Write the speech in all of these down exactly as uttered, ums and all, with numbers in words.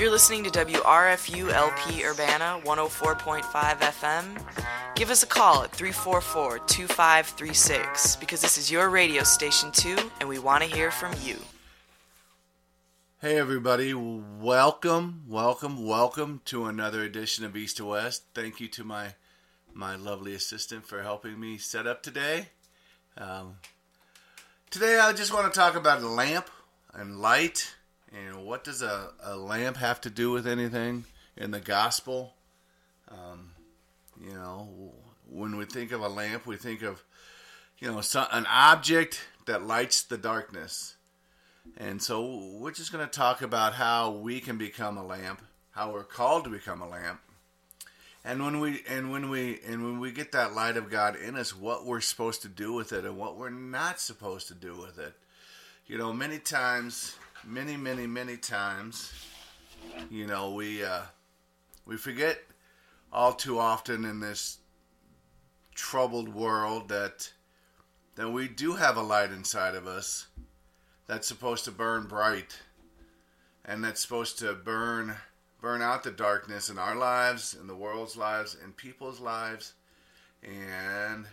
You're listening to W R F U L P Urbana one oh four point five F M. Give us a call at three four four, two five three six because this is your radio station too, and we want to hear from you. Hey everybody, welcome, welcome, welcome to another edition of East to West. Thank you to my my lovely assistant for helping me set up today. Um, today I just want to talk about a lamp and light, and what does a, a lamp have to do with anything in the gospel. Um, you know, when we think of a lamp, we think of, you know, some, an object that lights the darkness. And so we're just going to talk about how we can become a lamp, how we're called to become a lamp. And when we and when we and when we get that light of God in us, what we're supposed to do with it and what we're not supposed to do with it. You know, many times, many, many, many times, you know, we uh, we forget all too often in this troubled world that that we do have a light inside of us that's supposed to burn bright, and that's supposed to burn burn out the darkness in our lives, in the world's lives, in people's lives. And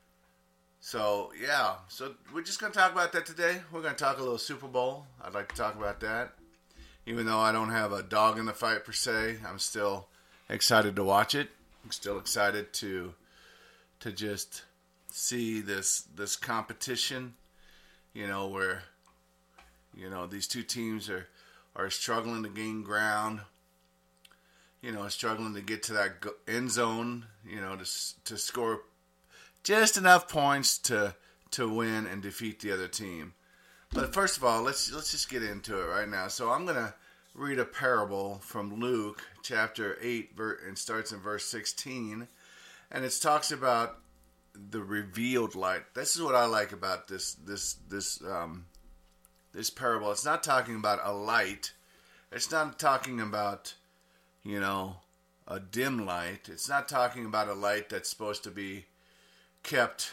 so, yeah, so we're just going to talk about that today. We're going to talk a little Super Bowl. I'd like to talk about that. Even though I don't have a dog in the fight per se, I'm still excited to watch it. I'm still excited to to just see this this competition, you know, where You know, these two teams are, are struggling to gain ground, you know, struggling to get to that end zone, you know, to to score just enough points to to win and defeat the other team. But first of all, let's let's just get into it right now. So I'm going to read a parable from Luke chapter eight, and starts in verse sixteen, and it talks about the revealed light. This is what I like about this this this um This parable. It's not talking about a light. It's not talking about, you know, a dim light. It's not talking about a light that's supposed to be kept,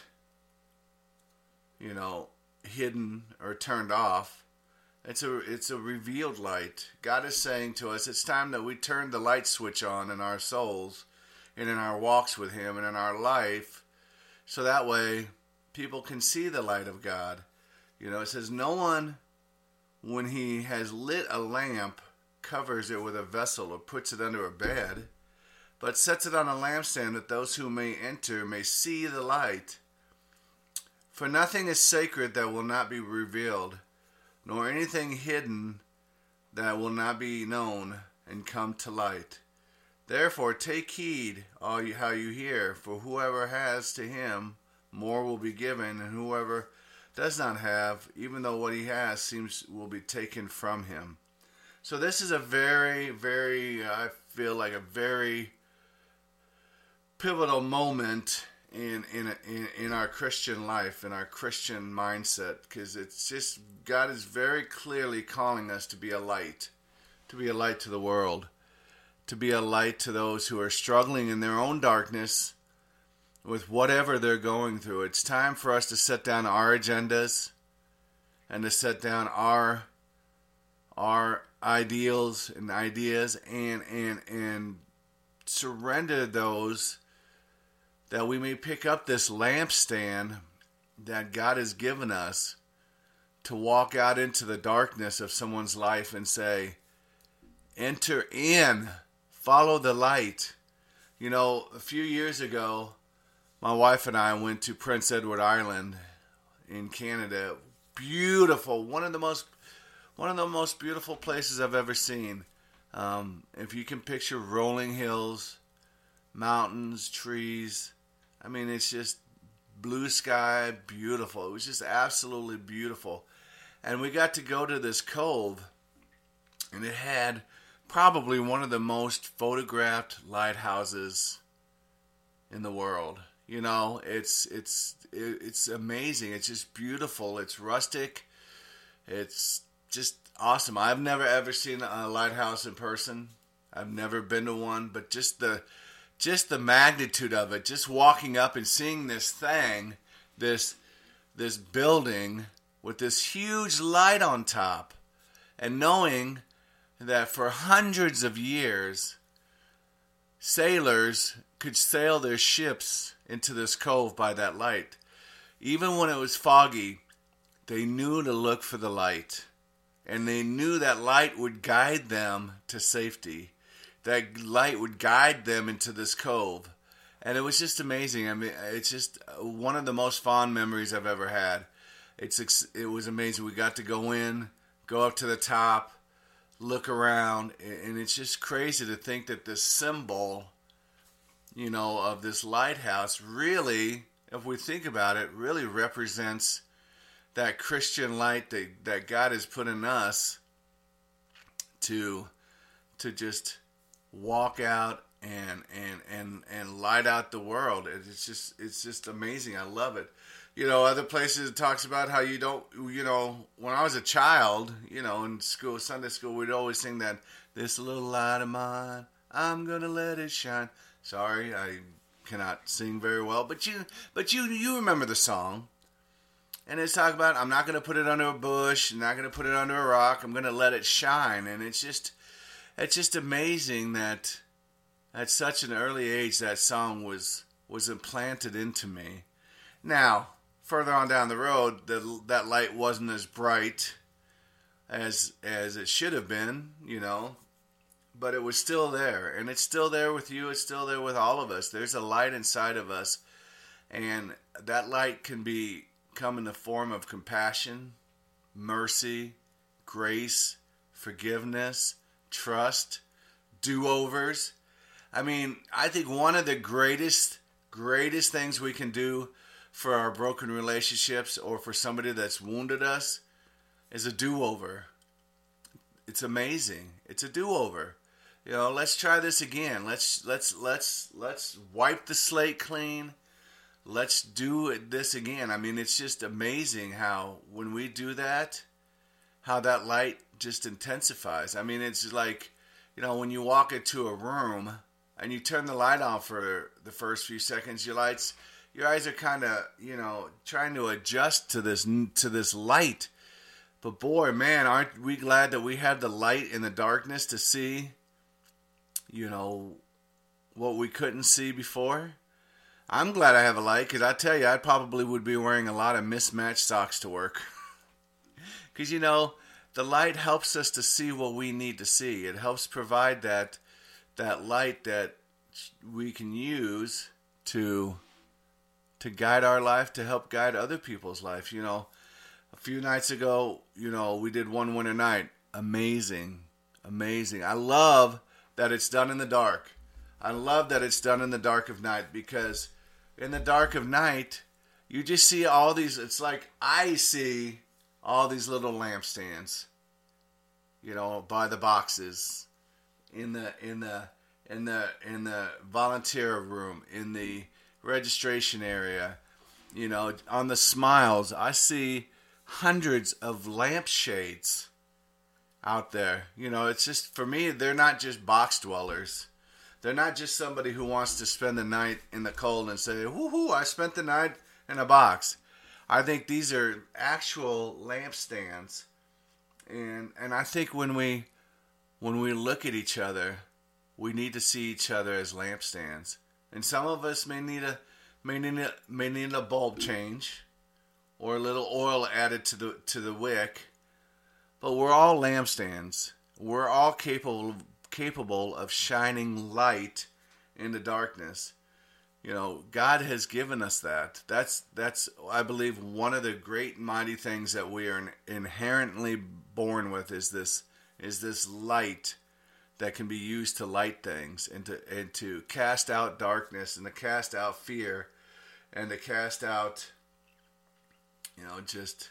you know, hidden or turned off. It's a it's a revealed light. God is saying to us, it's time that we turn the light switch on in our souls and in our walks with Him and in our life, so that way people can see the light of God. You know, it says no one, when he has lit a lamp, covers it with a vessel or puts it under a bed, but sets it on a lampstand that those who may enter may see the light. For nothing is sacred that will not be revealed, nor anything hidden that will not be known and come to light. Therefore take heed all you, how you hear, for whoever has, to him more will be given, and whoever does not have, even though what he has seems will be taken from him. So this is a very, very, I feel like a very pivotal moment in in in, in our Christian life, in our Christian mindset, because it's just, God is very clearly calling us to be a light, to be a light to the world, to be a light to those who are struggling in their own darkness with whatever they're going through. It's time for us to set down our agendas and to set down our our ideals and ideas and and and surrender those, that we may pick up this lampstand that God has given us to walk out into the darkness of someone's life and say, enter in, follow the light. You know, a few years ago, my wife and I went to Prince Edward Island in Canada. Beautiful, one of the most, one of the most beautiful places I've ever seen. Um, if you can picture rolling hills, mountains, trees, I mean, it's just blue sky, beautiful. It was just absolutely beautiful. And we got to go to this cove, and it had probably one of the most photographed lighthouses in the world. You know, it's it's it's amazing. It's just beautiful. It's rustic. It's just awesome. I've never ever seen a lighthouse in person. I've never been to one, but just the just the magnitude of it, just walking up and seeing this thing, this this building with this huge light on top, and knowing that for hundreds of years, sailors could sail their ships into this cove by that light. Even when it was foggy, they knew to look for the light. And they knew that light would guide them to safety. That light would guide them into this cove. And it was just amazing. I mean, it's just one of the most fond memories I've ever had. It's It was amazing. We got to go in, go up to the top, look around, and it's just crazy to think that this symbol, you know, of this lighthouse really, if we think about it, really represents that Christian light that, that God has put in us to to just walk out and and and and light out the world. It's just it's just amazing. I love it. You know, other places it talks about how you don't, you know, when I was a child, you know, in school, Sunday school, we'd always sing that, this little light of mine, I'm going to let it shine. Sorry, I cannot sing very well, but you, but you, you remember the song. And it's talking about, I'm not going to put it under a bush, I'm not going to put it under a rock, I'm going to let it shine. And it's just, it's just amazing that at such an early age that song was, was implanted into me. Now, further on down the road, the, that light wasn't as bright as as it should have been, you know, but it was still there, and it's still there with you. It's still there with all of us. There's a light inside of us, and that light can be come in the form of compassion, mercy, grace, forgiveness, trust, do-overs. I mean, I think one of the greatest, greatest things we can do for our broken relationships or for somebody that's wounded us is a do-over. It's amazing. It's a do-over. You know, let's try this again. Let's let's let's let's wipe the slate clean. Let's do it, this again. I mean, it's just amazing how when we do that, how that light just intensifies. I mean, it's like, you know, when you walk into a room and you turn the light on for the first few seconds, your lights Your eyes are kind of, you know, trying to adjust to this to this light. But boy, man, aren't we glad that we have the light in the darkness to see, you know, what we couldn't see before? I'm glad I have a light, because I tell you, I probably would be wearing a lot of mismatched socks to work. Because, you know, the light helps us to see what we need to see. It helps provide that that light that we can use to... to guide our life, to help guide other people's life. You know, a few nights ago, you know, we did One Winter Night. Amazing. Amazing. I love that it's done in the dark. I love that it's done in the dark of night, because in the dark of night, you just see all these, it's like I see all these little lampstands, you know, by the boxes, in the, in the, in the, in the volunteer room, in the registration area, you know, on the smiles. I see hundreds of lampshades out there. You know, it's just, for me, they're not just box dwellers. They're not just somebody who wants to spend the night in the cold and say, woohoo, I spent the night in a box. I think these are actual lampstands. And and I think when we when we look at each other, we need to see each other as lampstands. And some of us may need a may need a, may need a bulb change, or a little oil added to the to the wick. But we're all lampstands. We're all capable capable of shining light in the darkness. You know, God has given us that. That's that's I believe one of the great mighty things that we are inherently born with is this is this light that can be used to light things, and to and to cast out darkness, and to cast out fear, and to cast out, you know, just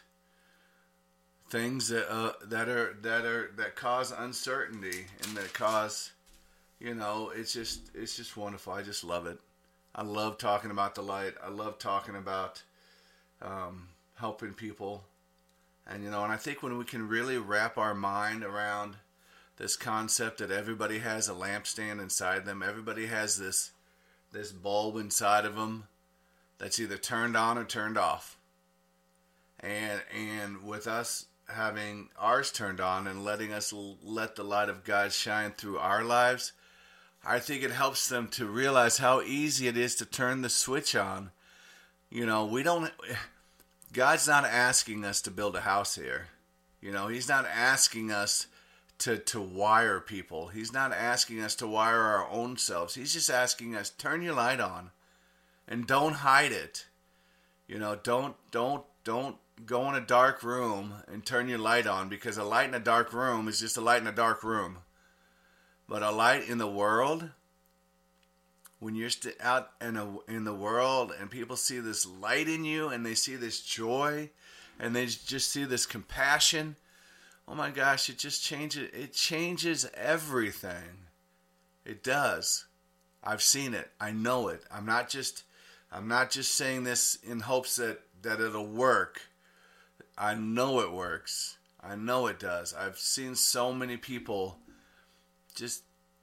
things that uh, that are that are that cause uncertainty, and that cause, you know, it's just it's just wonderful. I just love it. I love talking about the light. I love talking about um, helping people, and you know, and I think when we can really wrap our mind around this concept that everybody has a lampstand inside them. Everybody has this this bulb inside of them that's either turned on or turned off. And and with us having ours turned on and letting us l- let the light of God shine through our lives, I think it helps them to realize how easy it is to turn the switch on. You know, we don't, God's not asking us to build a house here. You know, He's not asking us to, to wire people. He's not asking us to wire our own selves. He's just asking us, turn your light on and don't hide it. You know, don't, don't, don't go in a dark room and turn your light on, because a light in a dark room is just a light in a dark room. But a light in the world, when you're st- out in, a, in the world and people see this light in you and they see this joy and they just see this compassion, oh my gosh, it just changes, it changes everything. It does. I've seen it. I know it. I'm not just, I'm not just saying this in hopes that, that it'll work. I know it works. I know it does. I've seen so many people just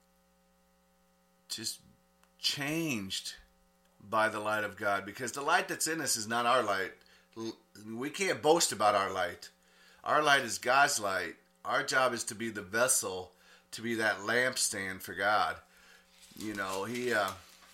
just changed by the light of God, because the light that's in us is not our light. We can't boast about our light. Our light is God's light. Our job is to be the vessel, to be that lampstand for God. You know, he uh,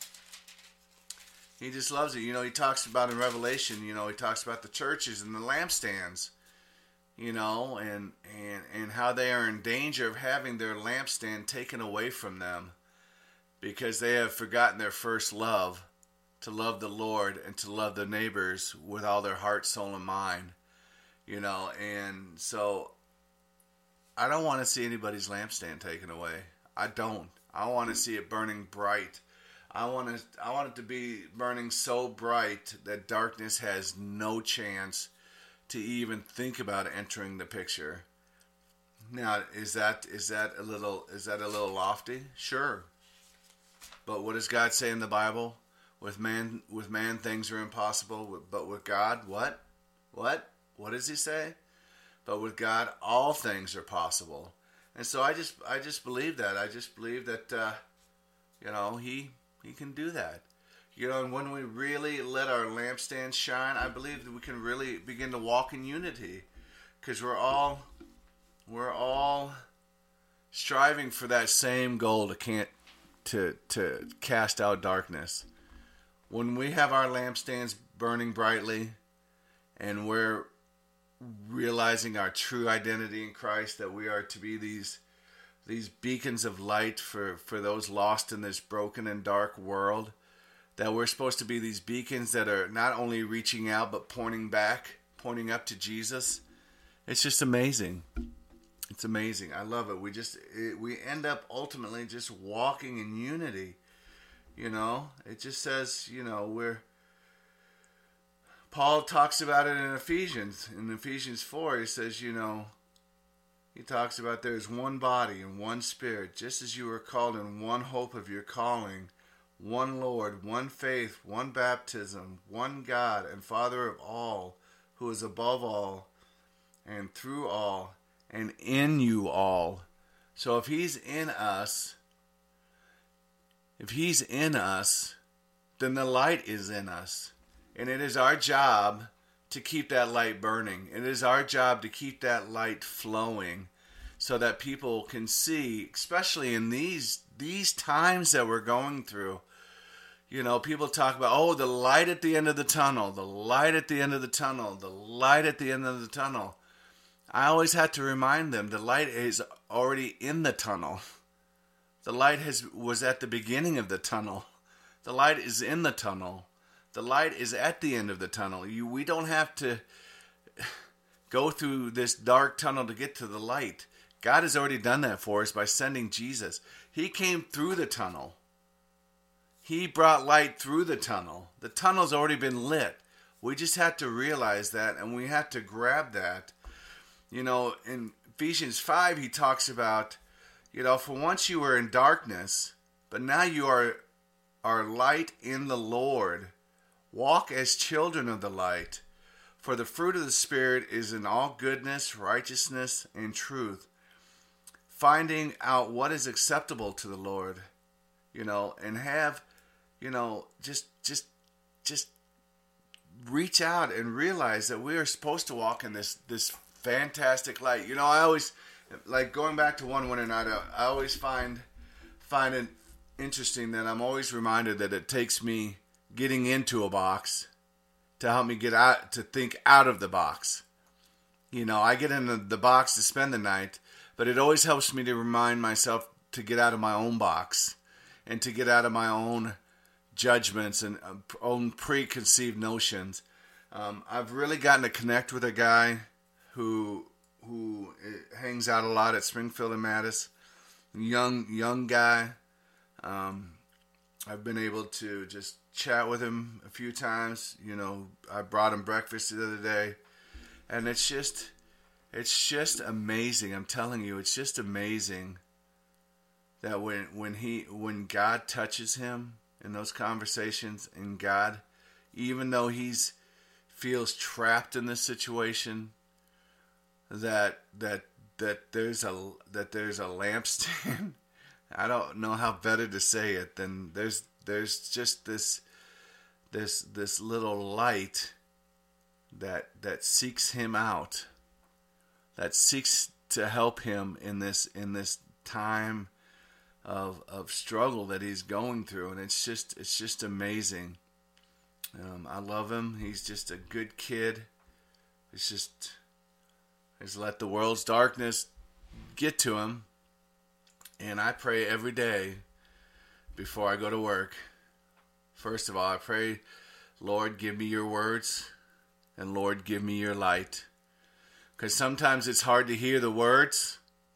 he just loves it. You know, he talks about in Revelation, you know, he talks about the churches and the lampstands. You know, and, and, and how they are in danger of having their lampstand taken away from them because they have forgotten their first love, to love the Lord and to love their neighbors with all their heart, soul, and mind. You know, and so I don't want to see anybody's lampstand taken away. I don't. I want to see it burning bright. I want to, I want it to be burning so bright that darkness has no chance to even think about entering the picture. Now, is that is that a little is that a little lofty? Sure. But what does God say in the Bible? With man, with man things are impossible, but with God, what? What? What does He say? But with God, all things are possible. And so I just I just believe that. I just believe that uh, you know, He He can do that. You know, and when we really let our lampstand shine, I believe that we can really begin to walk in unity, because we're all we're all striving for that same goal to can't to to cast out darkness. When we have our lampstands burning brightly, and we're realizing our true identity in Christ, that we are to be these these beacons of light for, for those lost in this broken and dark world. That we're supposed to be these beacons that are not only reaching out, but pointing back, pointing up to Jesus. It's just amazing. It's amazing. I love it. We just, it, we end up ultimately just walking in unity. You know, it just says, you know, we're, Paul talks about it in Ephesians. In Ephesians four, he says, you know, he talks about there's one body and one spirit, just as you were called in one hope of your calling, one Lord, one faith, one baptism, one God and Father of all, who is above all, and through all, and in you all. So if He's in us, if He's in us, then the light is in us. And it is our job to keep that light burning. It is our job to keep that light flowing so that people can see, especially in these these times that we're going through. You know, people talk about, oh, the light at the end of the tunnel, the light at the end of the tunnel, the light at the end of the tunnel. I always have to remind them the light is already in the tunnel. The light has was at the beginning of the tunnel. The light is in the tunnel. The light is at the end of the tunnel. You, we don't have to go through this dark tunnel to get to the light. God has already done that for us by sending Jesus. He came through the tunnel. He brought light through the tunnel. The tunnel's already been lit. We just have to realize that, and we have to grab that. You know, in Ephesians five, he talks about, you know, for once you were in darkness, but now you are, are light in the Lord. Walk as children of the light. For the fruit of the Spirit is in all goodness, righteousness, and truth. Finding out what is acceptable to the Lord, you know, and have, you know, just, just, just reach out and realize that we are supposed to walk in this, this fantastic light. You know, I always, like going back to one winter night, I, I always find, find it interesting that I'm always reminded that it takes me getting into a box to help me get out, to think out of the box. You know, I get into the box to spend the night, but it always helps me to remind myself to get out of my own box and to get out of my own judgments and own preconceived notions. Um, I've really gotten to connect with a guy who who hangs out a lot at Springfield and Mattis. Young young guy. Um, I've been able to just chat with him a few times. You know, I brought him breakfast the other day, and it's just it's just amazing. I'm telling you, it's just amazing that when when he when God touches him in those conversations, and God, even though he's feels trapped in this situation, that that that there's a that there's a lampstand. I don't know how better to say it than there's there's just this this this little light that that seeks him out, that seeks to help him in this in this time of of struggle that he's going through, and it's just it's just amazing. Um, I love him. He's just a good kid. It's just he's let the world's darkness get to him, and I pray every day before I go to work. First of all, I pray, Lord, give me your words, and Lord, give me your light, because sometimes it's hard to hear the words.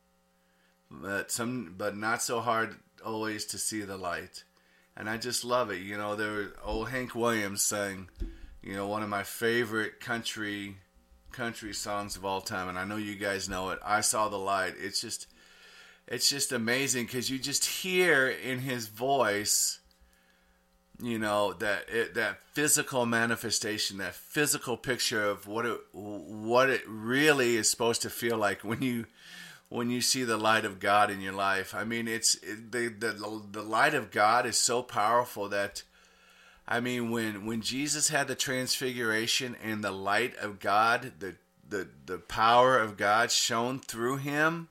But some, but not so hard always to see the light, and I just love it. You know, there was old Hank Williams sang, you know, one of my favorite country country songs of all time, and I know you guys know it. I Saw the Light. It's just, it's just amazing because you just hear in his voice, you know, that it, that physical manifestation, that physical picture of what it what it really is supposed to feel like when you. When you see the light of God in your life. I mean, it's it, the, the the light of God is so powerful that, I mean, when when Jesus had the transfiguration and the light of God, the the, the power of God shone through him,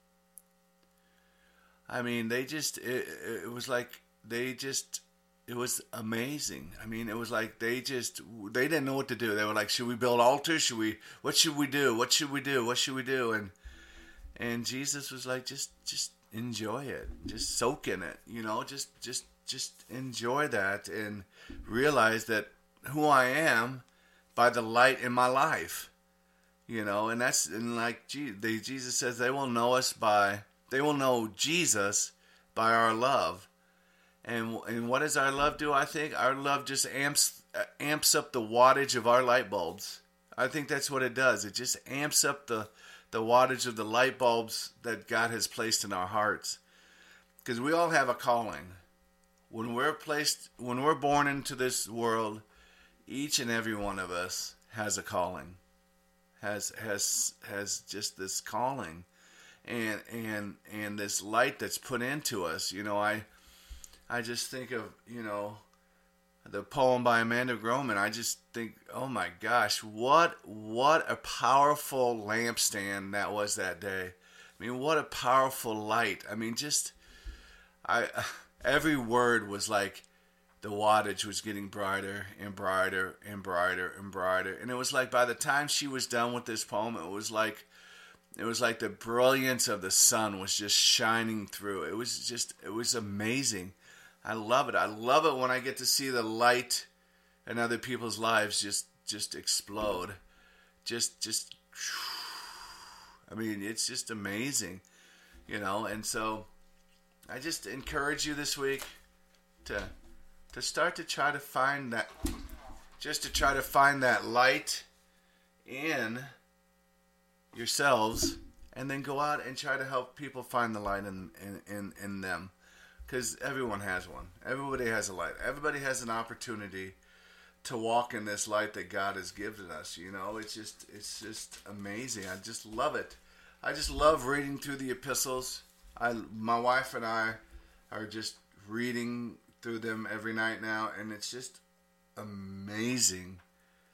I mean, they just, it, it was like, they just, it was amazing. I mean, it was like they just, they didn't know what to do. They were like, should we build altars? Should we, what should we do? What should we do? What should we do? And And Jesus was like, just, just enjoy it, just soak in it, you know, just, just, just enjoy that and realize that who I am by the light in my life, you know, and that's, and like they, Jesus says, they will know us by, they will know Jesus by our love. And, and what does our love do? I think our love just amps, amps up the wattage of our light bulbs. I think that's what it does. It just amps up the, the wattage of the light bulbs that God has placed in our hearts. Because we all have a calling. When we're placed, when we're born into this world, each and every one of us has a calling. Has has has just this calling. And and and this light that's put into us. You know, I I just think of, you know, the poem by Amanda Groman. I just think, oh my gosh, what what a powerful lampstand that was that day. I mean, what a powerful light. I mean, just I every word was like the wattage was getting brighter and brighter and brighter and brighter. And it was like by the time she was done with this poem, it was like it was like the brilliance of the sun was just shining through. It was just it was amazing. I love it. I love it when I get to see the light in other people's lives just just explode. Just, just, I mean, it's just amazing, you know. And so I just encourage you this week to to start to try to find that, just to try to find that light in yourselves, and then go out and try to help people find the light in in, in, in them. Because everyone has one. Everybody has a light. Everybody has an opportunity to walk in this light that God has given us. You know, it's just it's just amazing. I just love it. I just love reading through the epistles. I, my wife and I are just reading through them every night now, and it's just amazing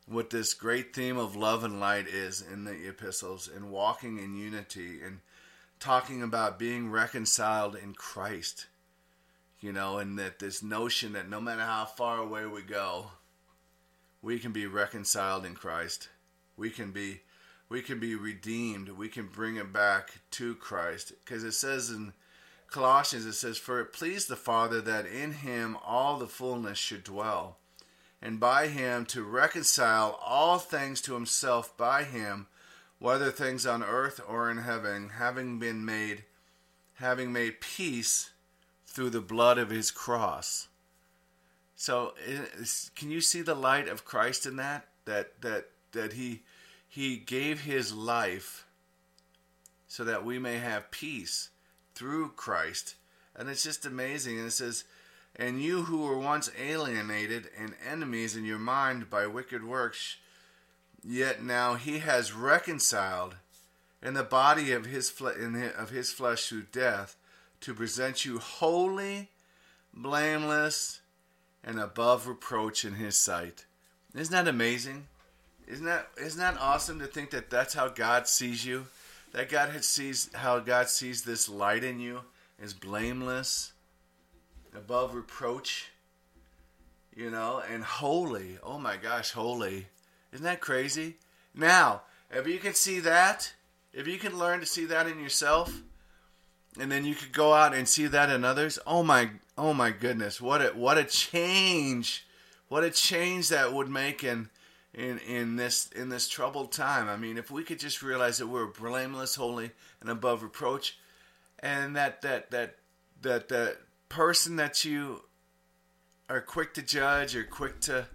what this great theme of love and light is in the epistles, and walking in unity, and talking about being reconciled in Christ. You know, and that this notion that no matter how far away we go, we can be reconciled in Christ. We can be we can be redeemed. We can bring it back to Christ. Because it says in Colossians, it says, "For it pleased the Father that in him all the fullness should dwell, and by him to reconcile all things to himself by him, whether things on earth or in heaven, having been made, having made peace through the blood of his cross." So, can you see the light of Christ in that? That that that he he gave his life so that we may have peace through Christ. And it's just amazing. And it says, "And you who were once alienated and enemies in your mind by wicked works, yet now he has reconciled in the body of his fle- in his, of his flesh through death, to present you holy, blameless, and above reproach in his sight." Isn't that amazing? Isn't that isn't that awesome to think that that's how God sees you? That God had sees how God sees this light in you is blameless, above reproach, you know, and holy. Oh my gosh, holy. Isn't that crazy? Now, if you can see that, if you can learn to see that in yourself, and then you could go out and see that in others, oh my oh my goodness, what a what a change. What a change that would make in in in this in this troubled time. I mean, if we could just realize that we're blameless, holy, and above reproach, and that that that that that person that you are quick to judge, or quick to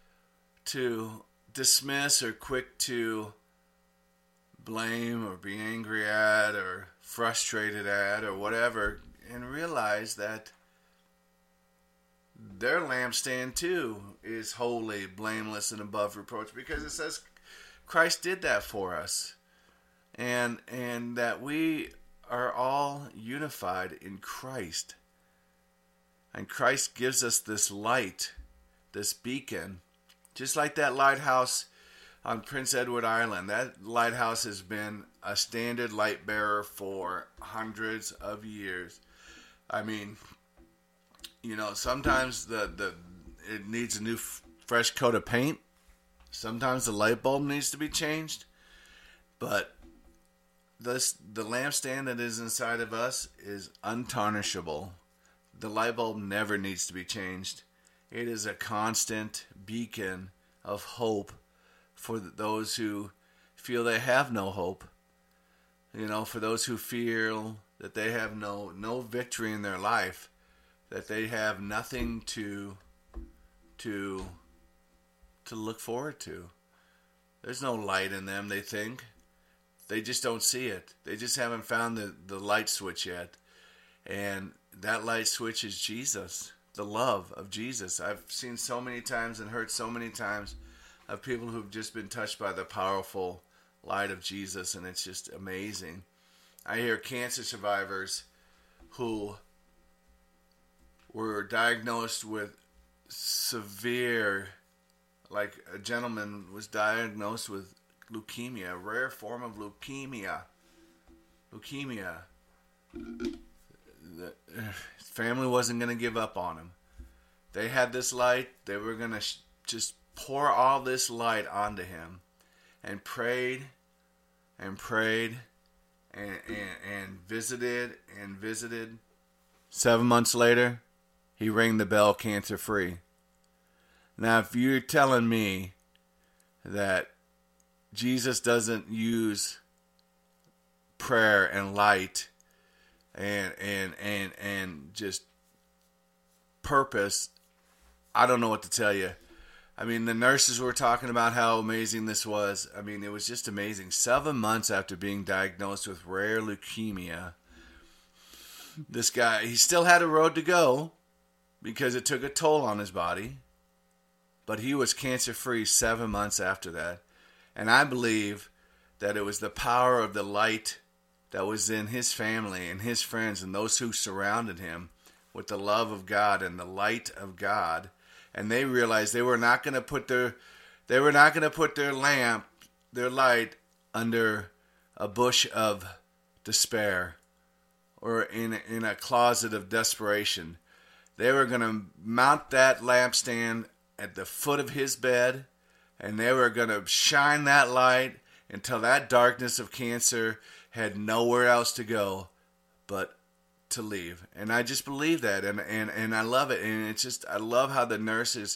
to dismiss, or quick to blame, or be angry at, or frustrated at, or whatever, and realize that their lampstand too is holy, blameless, and above reproach, because it says Christ did that for us, and and that we are all unified in Christ, and Christ gives us this light, this beacon, just like that lighthouse on Prince Edward Island. That lighthouse has been a standard light bearer for hundreds of years. I mean, you know, sometimes the, the it needs a new f- fresh coat of paint. Sometimes the light bulb needs to be changed. But this the lampstand that is inside of us is untarnishable. The light bulb never needs to be changed. It is a constant beacon of hope for those who feel they have no hope. You know, for those who feel that they have no no victory in their life, that they have nothing to to to look forward to. There's no light in them, they think. They just don't see it. They just haven't found the, the light switch yet. And that light switch is Jesus, the love of Jesus. I've seen so many times and heard so many times of people who've just been touched by the powerful light of Jesus, and it's just amazing. I hear cancer survivors who were diagnosed with severe, like a gentleman was diagnosed with leukemia, a rare form of leukemia. Leukemia. The his family wasn't going to give up on him. They had this light. They were going to sh- just pour all this light onto him, and prayed and prayed and, and, and visited and visited. Seven months later, he rang the bell cancer free. Now, if you're telling me that Jesus doesn't use prayer and light and and and and just purpose, I don't know what to tell you. I mean, the nurses were talking about how amazing this was. I mean, it was just amazing. Seven months after being diagnosed with rare leukemia, this guy, he still had a road to go because it took a toll on his body. But he was cancer-free seven months after that. And I believe that it was the power of the light that was in his family and his friends and those who surrounded him with the love of God and the light of God. And they realized they were not going to put their They were not going to put their lamp, their light, under a bush of despair or in, in a closet of desperation. They were going to mount that lampstand at the foot of his bed, and they were going to shine that light until that darkness of cancer had nowhere else to go but to leave. And I just believe that, and, and, and I love it. And it's just, I love how the nurses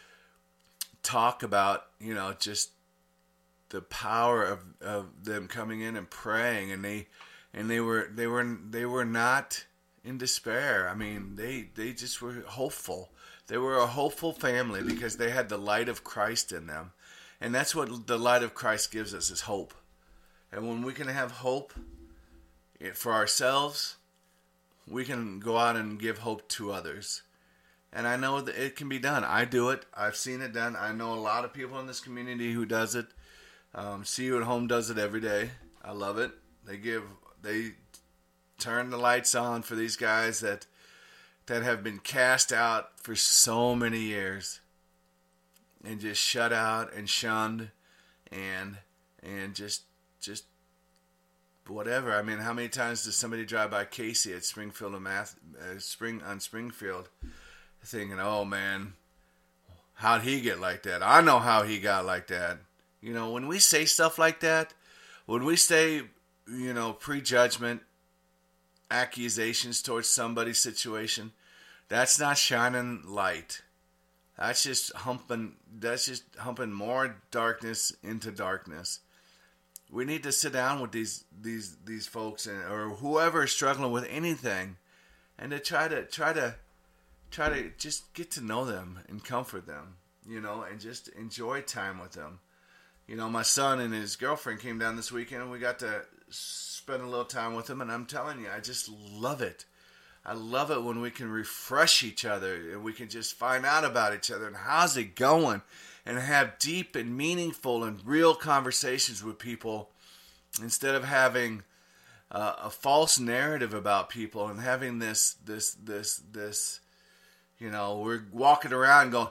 talk about, you know, just the power of, of them coming in and praying, and they and they were they were they were not in despair. I mean, they they just were hopeful. They were a hopeful family because they had the light of Christ in them. And that's what the light of Christ gives us, is hope. And when we can have hope for ourselves, we can go out and give hope to others. And I know that it can be done. I do it. I've seen it done. I know a lot of people in this community who does it. Um, See You at Home does it every day. I love it. They give, they turn the lights on for these guys that that have been cast out for so many years and just shut out and shunned and and just just whatever. I mean, how many times does somebody drive by Casey at Springfield and Math, uh, Spring on Springfield, thinking, "Oh man, how'd he get like that? I know how he got like that." You know, when we say stuff like that, when we say, you know, prejudgment, accusations towards somebody's situation, that's not shining light. That's just humping. That's just humping more darkness into darkness. We need to sit down with these these these folks and or whoever is struggling with anything, and to try to try to try to just get to know them and comfort them, you know, and just enjoy time with them. You know, my son and his girlfriend came down this weekend, and we got to spend a little time with them, and I'm telling you, I just love it. I love it when we can refresh each other, and we can just find out about each other, and how's it going, and have deep and meaningful and real conversations with people, instead of having uh, a false narrative about people, and having this, this, this, this, you know, we're walking around going,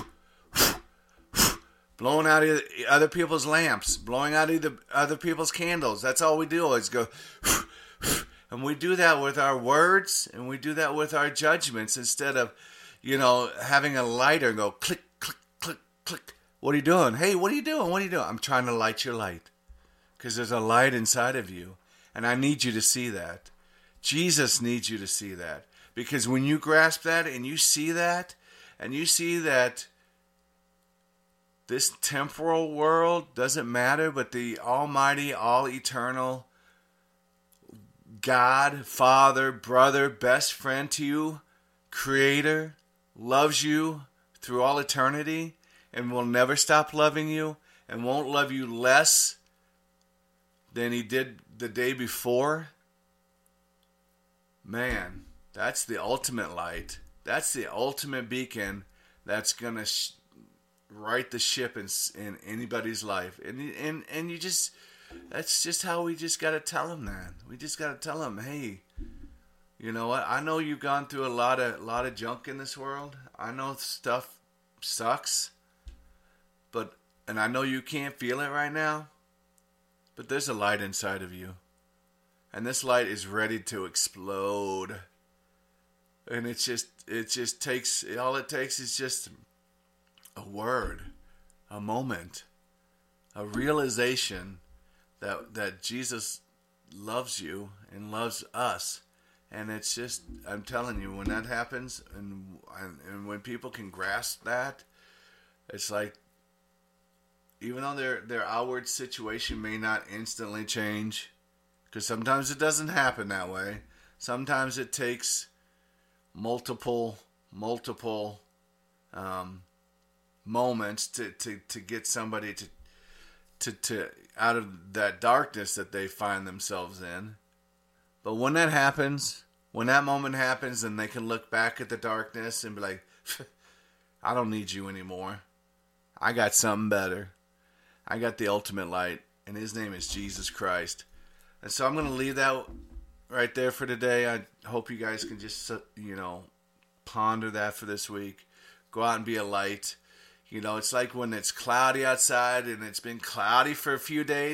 blowing out other people's lamps, blowing out either other people's candles. That's all we do is go, and we do that with our words, and we do that with our judgments, instead of, you know, having a lighter and go click, click, click, click. What are you doing? Hey, what are you doing? What are you doing? I'm trying to light your light, because there's a light inside of you, and I need you to see that. Jesus needs you to see that, because when you grasp that and you see that, and you see that this temporal world doesn't matter, but the almighty, all-eternal God, Father, brother, best friend to you, Creator, loves you through all eternity and will never stop loving you and won't love you less than He did the day before. Man, that's the ultimate light. That's the ultimate beacon that's going to sh- right the ship in, in anybody's life. And, and, and you just... That's just how we just got to tell them that. We just got to tell them, hey, you know what? I know you've gone through a lot of lot of junk in this world. I know stuff sucks, but and I know you can't feel it right now, but there's a light inside of you, and this light is ready to explode. And it's just it just takes all it takes is just a word, a moment, a realization that that Jesus loves you and loves us. And it's just, I'm telling you, when that happens, and, and and when people can grasp that, it's like, even though their their outward situation may not instantly change, because sometimes it doesn't happen that way. Sometimes it takes multiple multiple um, moments to, to, to get somebody to to to out of that darkness that they find themselves in. But when that happens, when that moment happens, and they can look back at the darkness and be like, I don't need you anymore. I got something better. I got the ultimate light, and His name is Jesus Christ. And so I'm going to leave that right there for today. I hope you guys can just, you know, ponder that for this week. Go out and be a light. You know, it's like when it's cloudy outside and it's been cloudy for a few days.